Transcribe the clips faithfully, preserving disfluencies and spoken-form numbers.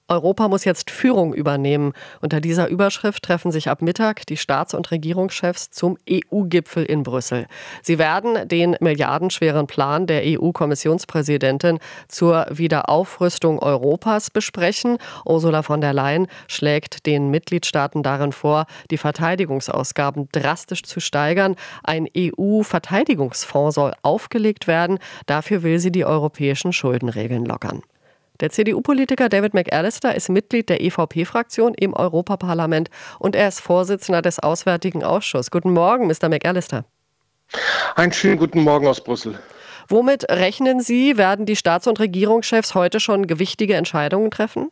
Europa muss jetzt Führung übernehmen. Unter dieser Überschrift treffen sich ab Mittag die Staats- und Regierungschefs zum E U-Gipfel in Brüssel. Sie werden den milliardenschweren Plan der E U-Kommissionspräsidentin zur Wiederaufrüstung Europas besprechen. Ursula von der Leyen schlägt den Mitgliedstaaten darin vor, die Verteidigungsausgaben drastisch zu steigern. Ein E U-Verteidigungsfonds soll aufgelegt werden. Dafür will sie die europäischen Schuldenregeln lockern. Der C D U-Politiker David McAllister ist Mitglied der E V P-Fraktion im Europaparlament und er ist Vorsitzender des Auswärtigen Ausschusses. Guten Morgen, Mister McAllister. Einen schönen guten Morgen aus Brüssel. Womit rechnen Sie? Werden die Staats- und Regierungschefs heute schon gewichtige Entscheidungen treffen?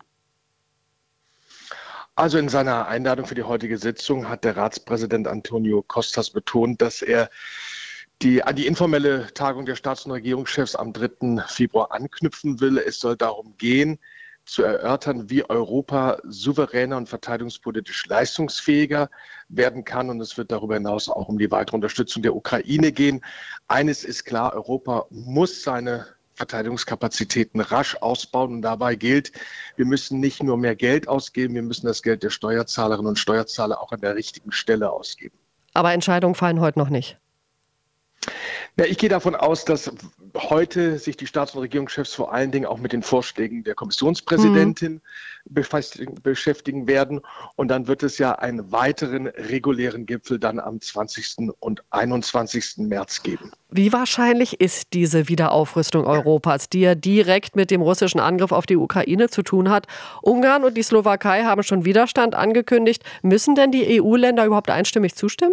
Also in seiner Einladung für die heutige Sitzung hat der Ratspräsident Antonio Costas betont, dass er die an die informelle Tagung der Staats- und Regierungschefs am dritten Februar anknüpfen will. Es soll darum gehen, zu erörtern, wie Europa souveräner und verteidigungspolitisch leistungsfähiger werden kann. Und es wird darüber hinaus auch um die weitere Unterstützung der Ukraine gehen. Eines ist klar, Europa muss seine Verteidigungskapazitäten rasch ausbauen. Und dabei gilt, wir müssen nicht nur mehr Geld ausgeben, wir müssen das Geld der Steuerzahlerinnen und Steuerzahler auch an der richtigen Stelle ausgeben. Aber Entscheidungen fallen heute noch nicht. Ja, ich gehe davon aus, dass heute sich die Staats- und Regierungschefs vor allen Dingen auch mit den Vorschlägen der Kommissionspräsidentin mhm. beschäftigen werden. Und dann wird es ja einen weiteren regulären Gipfel dann am zwanzigsten und einundzwanzigsten März geben. Wie wahrscheinlich ist diese Wiederaufrüstung Europas, die ja direkt mit dem russischen Angriff auf die Ukraine zu tun hat? Ungarn und die Slowakei haben schon Widerstand angekündigt. Müssen denn die E U-Länder überhaupt einstimmig zustimmen?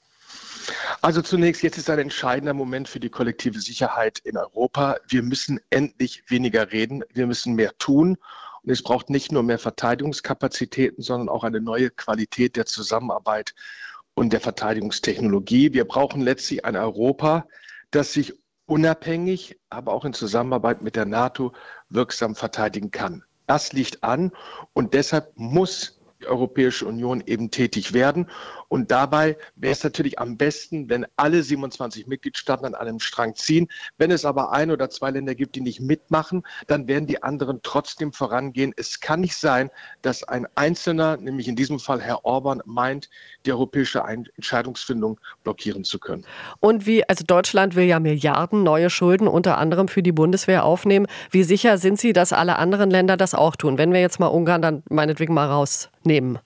Also zunächst, jetzt ist ein entscheidender Moment für die kollektive Sicherheit in Europa. Wir müssen endlich weniger reden, wir müssen mehr tun. Und es braucht nicht nur mehr Verteidigungskapazitäten, sondern auch eine neue Qualität der Zusammenarbeit und der Verteidigungstechnologie. Wir brauchen letztlich ein Europa, das sich unabhängig, aber auch in Zusammenarbeit mit der NATO wirksam verteidigen kann. Das liegt an und deshalb muss die Europäische Union eben tätig werden. Und dabei wäre es natürlich am besten, wenn alle siebenundzwanzig Mitgliedstaaten an einem Strang ziehen. Wenn es aber ein oder zwei Länder gibt, die nicht mitmachen, dann werden die anderen trotzdem vorangehen. Es kann nicht sein, dass ein Einzelner, nämlich in diesem Fall Herr Orban, meint, die europäische Entscheidungsfindung blockieren zu können. Und wie, also Deutschland will ja Milliarden neue Schulden unter anderem für die Bundeswehr aufnehmen. Wie sicher sind Sie, dass alle anderen Länder das auch tun? Wenn wir jetzt mal Ungarn dann meinetwegen mal rausnehmen.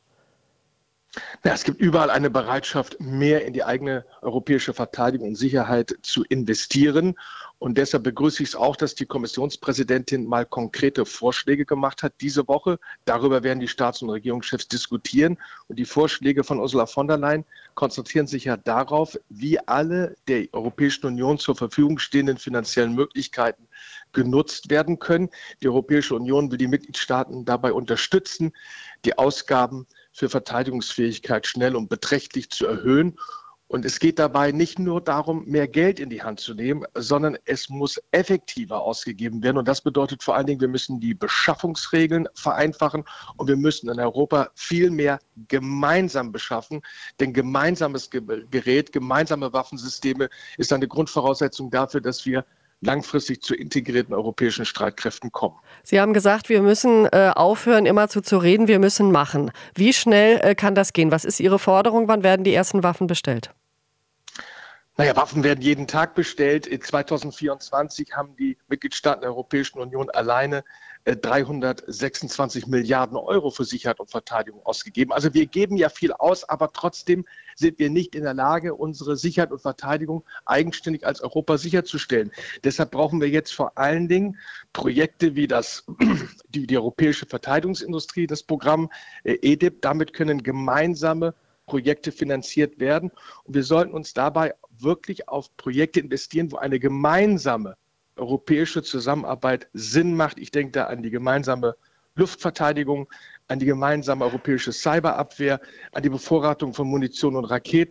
Ja, es gibt überall eine Bereitschaft, mehr in die eigene europäische Verteidigung und Sicherheit zu investieren. Und deshalb begrüße ich es auch, dass die Kommissionspräsidentin mal konkrete Vorschläge gemacht hat diese Woche. Darüber werden die Staats- und Regierungschefs diskutieren. Und die Vorschläge von Ursula von der Leyen konzentrieren sich ja darauf, wie alle der Europäischen Union zur Verfügung stehenden finanziellen Möglichkeiten genutzt werden können. Die Europäische Union will die Mitgliedstaaten dabei unterstützen, die Ausgaben für Verteidigungsfähigkeit schnell und beträchtlich zu erhöhen. Und es geht dabei nicht nur darum, mehr Geld in die Hand zu nehmen, sondern es muss effektiver ausgegeben werden. Und das bedeutet vor allen Dingen, wir müssen die Beschaffungsregeln vereinfachen und wir müssen in Europa viel mehr gemeinsam beschaffen. Denn gemeinsames Gerät, gemeinsame Waffensysteme ist eine Grundvoraussetzung dafür, dass wir langfristig zu integrierten europäischen Streitkräften kommen. Sie haben gesagt, wir müssen äh, aufhören, immer zu, zu reden, wir müssen machen. Wie schnell äh, kann das gehen? Was ist Ihre Forderung? Wann werden die ersten Waffen bestellt? Naja, Waffen werden jeden Tag bestellt. In zweitausendvierundzwanzig haben die Mitgliedstaaten der Europäischen Union alleine äh, dreihundertsechsundzwanzig Milliarden Euro für Sicherheit und Verteidigung ausgegeben. Also wir geben ja viel aus, aber trotzdem sind wir nicht in der Lage, unsere Sicherheit und Verteidigung eigenständig als Europa sicherzustellen. Deshalb brauchen wir jetzt vor allen Dingen Projekte wie das, die, die Europäische Verteidigungsindustrie, das Programm äh, E D I P. Damit können gemeinsame Projekte finanziert werden. Und wir sollten uns dabei wirklich auf Projekte investieren, wo eine gemeinsame europäische Zusammenarbeit Sinn macht. Ich denke da an die gemeinsame Luftverteidigung, an die gemeinsame europäische Cyberabwehr, an die Bevorratung von Munition und Raketen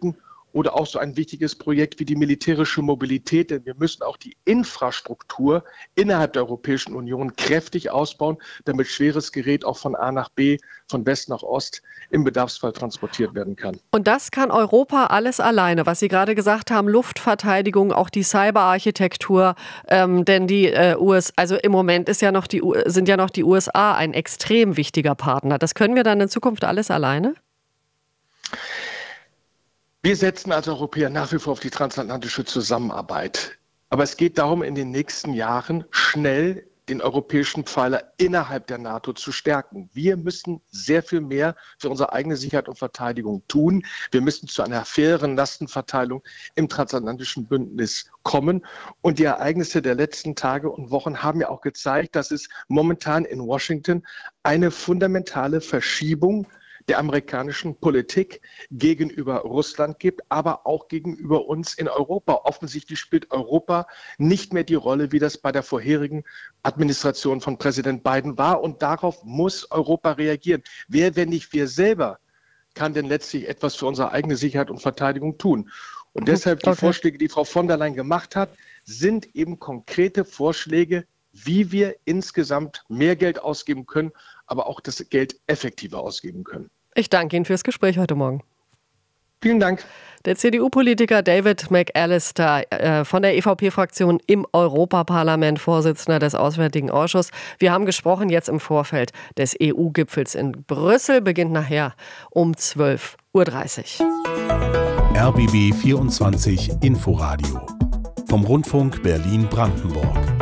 oder auch so ein wichtiges Projekt wie die militärische Mobilität, denn wir müssen auch die Infrastruktur innerhalb der Europäischen Union kräftig ausbauen, damit schweres Gerät auch von A nach B, von West nach Ost im Bedarfsfall transportiert werden kann. Und das kann Europa alles alleine, was Sie gerade gesagt haben, Luftverteidigung, auch die Cyberarchitektur, ähm, denn die äh, U S A, also im Moment ist ja noch die, sind ja noch die U S A ein extrem wichtiger Partner. Das können wir dann in Zukunft alles alleine? Wir setzen als Europäer nach wie vor auf die transatlantische Zusammenarbeit. Aber es geht darum, in den nächsten Jahren schnell den europäischen Pfeiler innerhalb der NATO zu stärken. Wir müssen sehr viel mehr für unsere eigene Sicherheit und Verteidigung tun. Wir müssen zu einer fairen Lastenverteilung im transatlantischen Bündnis kommen. Und die Ereignisse der letzten Tage und Wochen haben ja auch gezeigt, dass es momentan in Washington eine fundamentale Verschiebung der amerikanischen Politik gegenüber Russland gibt, aber auch gegenüber uns in Europa. Offensichtlich spielt Europa nicht mehr die Rolle, wie das bei der vorherigen Administration von Präsident Biden war. Und darauf muss Europa reagieren. Wer, wenn nicht wir selber, kann denn letztlich etwas für unsere eigene Sicherheit und Verteidigung tun? Und deshalb die okay. Vorschläge, die Frau von der Leyen gemacht hat, sind eben konkrete Vorschläge, wie wir insgesamt mehr Geld ausgeben können, aber auch das Geld effektiver ausgeben können. Ich danke Ihnen fürs Gespräch heute Morgen. Vielen Dank. Der C D U-Politiker David McAllister äh, von der E V P-Fraktion im Europaparlament, Vorsitzender des Auswärtigen Ausschusses. Wir haben gesprochen jetzt im Vorfeld des E U-Gipfels in Brüssel. Beginnt nachher um zwölf Uhr dreißig. R B B vierundzwanzig Inforadio vom Rundfunk Berlin-Brandenburg.